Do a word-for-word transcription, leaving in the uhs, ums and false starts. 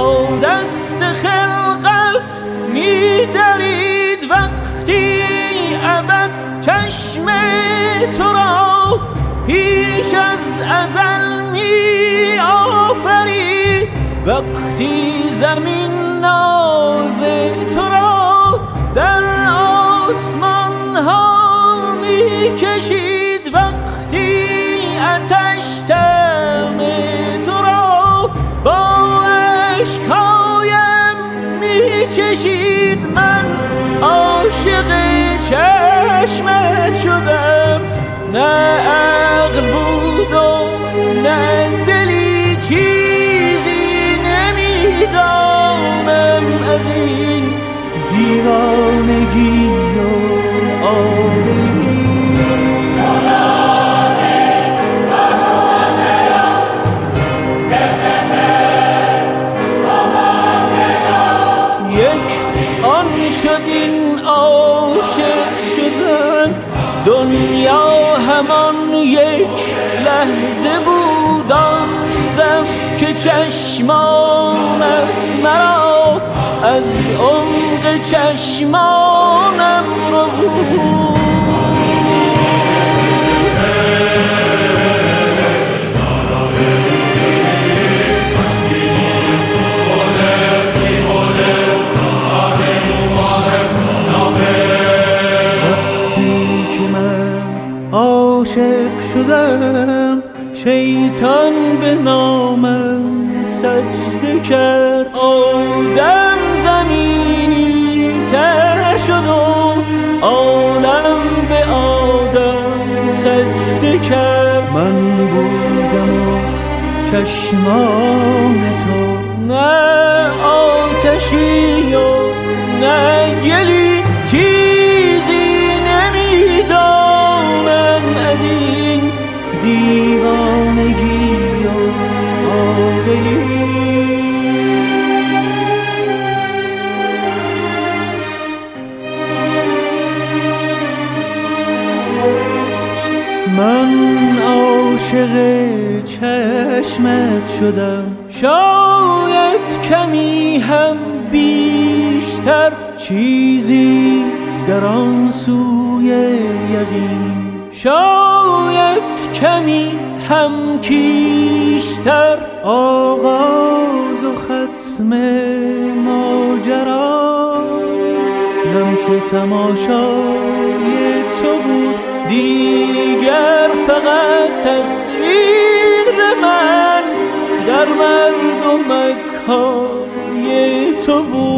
با دست خلقت می درید وقتی ابد چشم تو را پیش از ازل می آفرید وقتی زمین ناز تو را در آسمان ها می کشید وقتی آتش دم تو را با عشقهایم می چشید من عاشق چشمت شدم نه عقل بود و نه دلی چیزی نمیدانم از این دیوانگی و عاقلی یک آن شد این عاشق شدن دنیا همان یک لحظه بود آن دم که چشمانت مرا از عمق چشمانم رو بود عاشق شدم شیطان به نامم سجده کرد آدم زمینی تر شد و عالم به آدم سجده کرد من بودم و چشمان تو نه آتشی و نه گلی چیزی نمیدانم از این دیوانگی و عاقلی من عاشق چشمت شدم شاید کمی هم بیشتر چیزی در آن سوی یقین شاید کمی هم کیشتر آغاز و ختم ماجرا لمس تماشای تو بود دیگر فقط تصویر من در مردمک های تو بود